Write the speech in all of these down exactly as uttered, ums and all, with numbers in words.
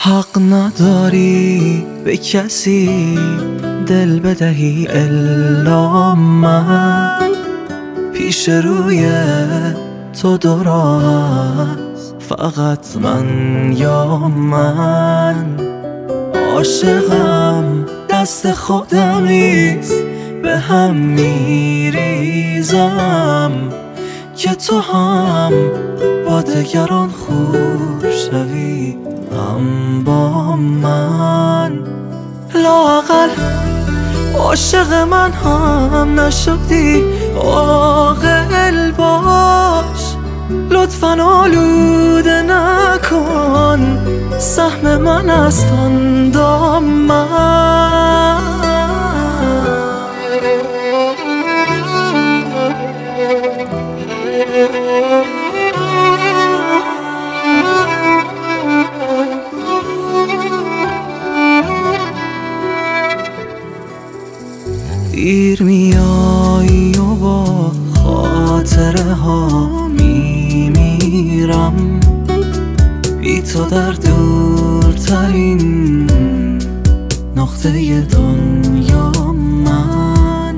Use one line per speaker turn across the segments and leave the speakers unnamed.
حق نداری به کسی دل بدهی الا من، پیش روی تو دو راه است، فقط من یا من. عاشقم دست خودمیست، به هم میریزم که تو هم با دگران خوب شوی، هم با من. لااقل عاشق من هم نشدی، عاقل باش، لطفاً آلوده نکن سهم من است آن دامن. دیر میایی و با خاطره ها میمیرم، بی تو در دورترین نقطه دنیا من.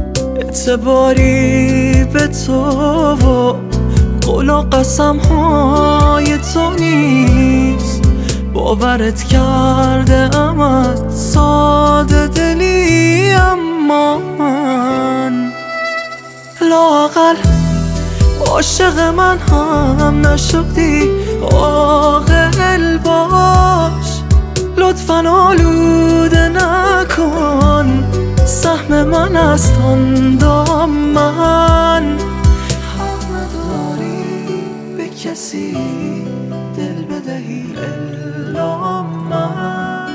اعتباری به تو و قول و قسم های تو نیست، باورت کرده امت ساده دلی، اما من لااقل عاشق من هم نشدی، عاقل باش، لطفاً آلوده نکن سهم من است آن دامن. حق نداری به کسی دل بدهی الا من،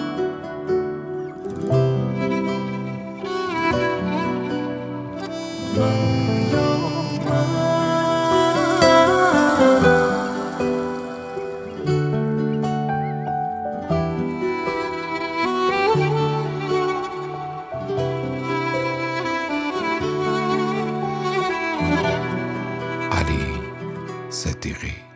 من یا من.
علی صدیقی.